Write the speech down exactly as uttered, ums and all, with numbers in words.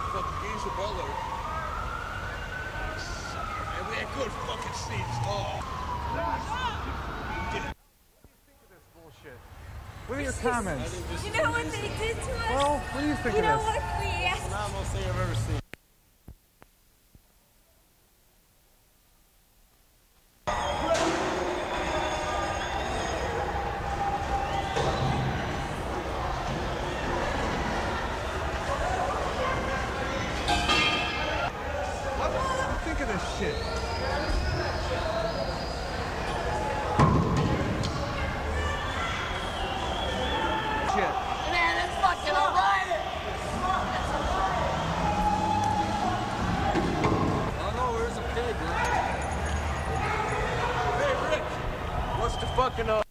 Fucking Geisha Butler. And we ain't good fucking seats. Oh. What are your comments? You know what they did to us? Well, what do you think you of know this? what we asked? It's not the most thing I've ever seen. What do you think of this shit? Shit. Man, it's fucking alright! Oh no, where's the pig, man? Hey, Rick! What's the fucking, uh...